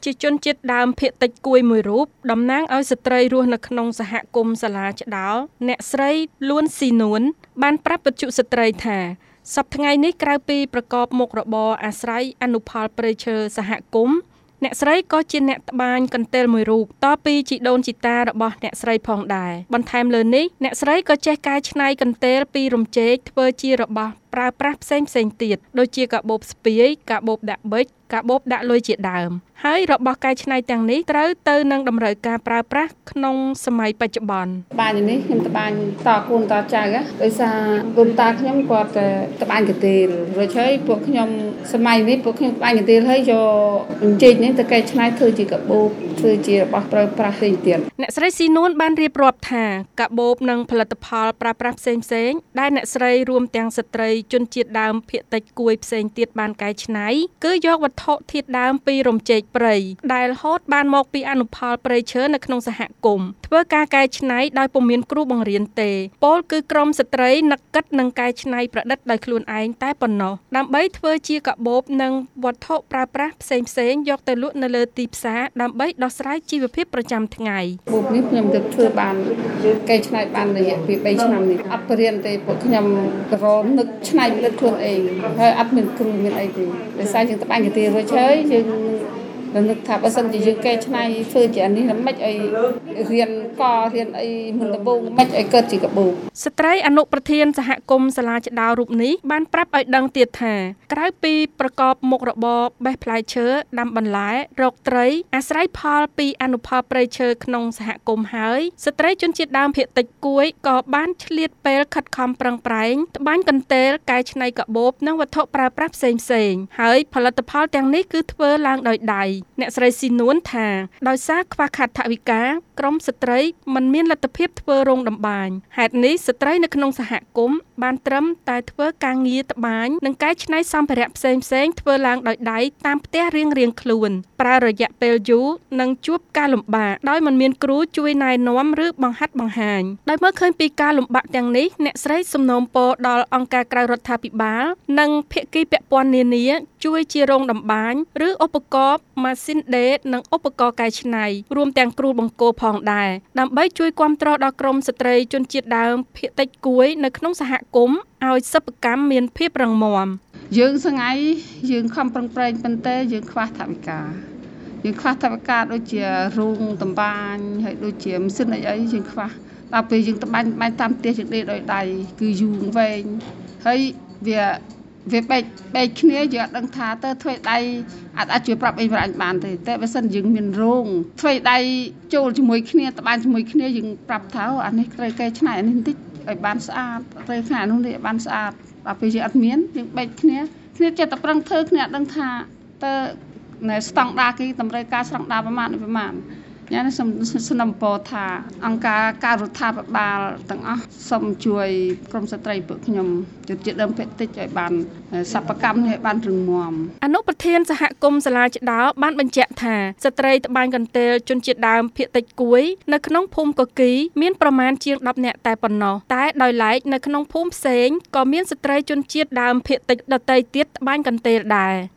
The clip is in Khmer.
ជាជនជាតិដើមភាគតិចគួយមួយរូបតំណាងឲ្យស្ត្រីរស់នៅក្នុងសហគមន៍សាលាច្ដោលអ្នកស្រីលួនស៊ីនួនបានប្រាប់វិទ្យុស្ត្រីថាសប្តាហ៍ថ្ងៃនេះក្រៅពីប្រកបមុខរបរអាស្រ័យអនុផលព្រៃឈើសហគមន៍អ្នកស្រីក៏ជាអ្នកត្បាញកន្ទេលមួយរូបតពីជីដូនជីតារបស់អ្នកស្រីផងដែរបន្ថែមលើនេះអ្នកស្រីក៏ចេះកែច្នៃកន្ទេលពីរំចេកធ្វើជារបស់ប្រើប្រាស់ផ្សេងទៀតដូចជាកាបូបស្ពាយកាបូបដាក់ប៊ិចកាបូបដាក់លុយជាដើមហើយរបស់កែច្នៃទាំងនេះត្រូវទៅនឹងតម្រូវការប្រើប្រាស់ក្នុងសម័យបច្ចុប្បន្នបាញ់នេះខ្ញុំត្បាញតកូនតចៅដោយសារកូនតាខ្ញុំគាត់ត្បាញកន្ទេលរួចហើយពួកខ្ញុំសម័យនេះពួកខ្ញុំត្បាញកន្ទេលហើយយកអញ្ចេកនេះទៅកែច្នៃធ្វើជាកាបូបធ្វើជារបស់ប្រើប្រាស់ផ្សេងទៀតអ្នកស្រីស៊ីនួនបានរៀបរាប់ថាកាបូបនិងផលិតផលប្រើប្រាស់ផ្សេងដែលអ្នកស្រីរួមទាំងស្ត្រីជនជាតិដើមភាគតិចគួយផ្សេងទៀតបានកែច្នៃគឺយកវត្ថុធាតុដើមពីរំចេកព្រៃដែលហូតបានមកពីអនុផលព្រៃឈើនៅក្នុងសហគមន៍ធ្វើការកែច្នៃដោយពុំមានគ្រូបង្រៀនទេពោលគឺក្រុមស្ត្រីនឹកគិតនិងកែច្នៃប្រឌិតដោយខ្លួនឯងតែប៉ុណ្ណោះដើម្បីធ្វើជាកាបូបនិងវត្ថុប្រើប្រាស់ផ្សេងយកទៅលក់នៅលើទីផ្សារដើម្បីដោះស្រាយជីវភាពប្រចាំថ្ងៃកាបូបនេះខ្ញុំទៅធ្វើបានកែច្នៃបានរយៈពេល3ឆ្នាំនេះអត់បរៀនទេពួកខ្ញុំរមនឹកច្នៃផលិតខ្លួនឯងហើយអត់មានគ្រូមានអីទេដោយសារយើងត្បាញកន្ទេលរួចហើយយើងនឹកថាបើសិនជាយើងកែច្នៃធ្វើជាអានេះមិនឲ្យរៀនករៀនអីមុនដំបូងមិនឲ្យកើតជាកាបូបស្ត្រីអនុប្រធានសហគមន៍សាលាច្ដោលរូបនេះបានប្រាប់ឲ្យដឹងទៀតថាក្រៅពីប្រកបមុខរបរបេះផ្លែឈើដាំបន្លែរកត្រីអាស្រ័យផលពីអនុផលព្រៃឈើក្នុងសហគមន៍ហើយស្ត្រីជនជាតិដើមភាគតិចគួយក៏បានឆ្លៀតពេលខិតខំប្រឹងប្រែងត្បាញកន្ទេលកែច្នៃកាបូបនិងវត្ថុប្រើប្រាស់ផ្សេងហើយផលិតផលទាំងនេះគឺធ្វើឡើងដោយដៃអ្នកស្រីស៊ីនួនថាដោយសារខ្វះខាតថវិកាក្រុមស្ត្រីមិនមានលទ្ធភាពធ្វើរោងតម្បាញហេតុនេះស្ត្រីនៅក្នុងសហគមន៍បានត្រឹមតែធ្វើការងារត្បាញនិងកែច្នៃសម្ភារៈផ្សេងធ្វើឡើងដោយដៃតាមផ្ទះរៀងខ្លួនប្រើរយៈពេលយូរនិងជួបការលំបាកដោយមិនមានគ្រូជួយណែនាំឬបង្ហាត់បង្ហាញដោយមើលឃើញពីការលំបាកទាំងនេះអ្នកស្រីសំណូមពរដល់អង្គការក្រៅរដ្ឋាភិបាលនិងភាគីពាក់ព័ន្ធនានាជួយជារោងតម្បាញឬឧបករណ៍ម៉ាស៊ីនដេរនិងឧបករណ៍កែច្នៃរួមទាំងគ្រូបង្គោលផងដែរដើម្បីជួយគាំទ្រដល់ក្រុមស្ត្រីជនជាតិដើមភាគតិចគួយនៅក្នុងសហគមន៍ឲ្យសិប្បកម្មមានភាពរឹងមាំយើងសងៃយើងខំប្រឹងប្រែងប៉ុន្តែយើងខ្វះថវិកាដូចជារោងតម្បាញហើយដូចជាម៉ាស៊ីនអីយើងខ្វះដល់ពេលយើងត្បាញតាមផ្ទះយើងដេរដោយដៃគឺយូរវែងហើយវាបែកគ្នាយើងអត់ដឹងថាទៅធ្វើដៃអាចជួយប្រាប់អីប្រអញបានទេតែបើសិនយើងមានរោងធ្វើដៃចូលជាមួយគ្នាត្បាញជាមួយគ្នាយើងប្រាប់ថាអានេះត្រូវកែច្នៃអានេះបន្តិចឲ្យបានស្អាតត្រូវខាងនោះនេះឲ្យបានស្អាតដល់ពេលយើងអត់មានយើងបែកគ្នាចិត្តតែប្រឹងធ្វើគ្នាអត់ដឹងថាទៅស្តង់ដារគេតម្រូវការស្តង់ដារប្រមាណញ៉ាំសំណពរថាអង្គការរដ្ឋាភិបាលទាំងអស់សូមជួយក្រុមស្ត្រីពួកខ្ញុំជាដើមភាគតិចឲ្យបានសិប្បកម្មនេះឲ្យបានរឹងមាំអនុប្រធានសហគមន៍សាលាច្ដោលបានបញ្ជាក់ថាស្ត្រីត្បាញកន្ទេលជនជាតិដើមភាគតិចគួយនៅក្នុងភូមិកគីមានប្រមាណជាង10នាក់តែប៉ុណ្ណោះតែដោយឡែកនៅក្នុងភូមិផ្សេងក៏មានស្ត្រីជនជាតិដើមភាគតិចដទៃទៀតត្បាញកន្ទេលដែរ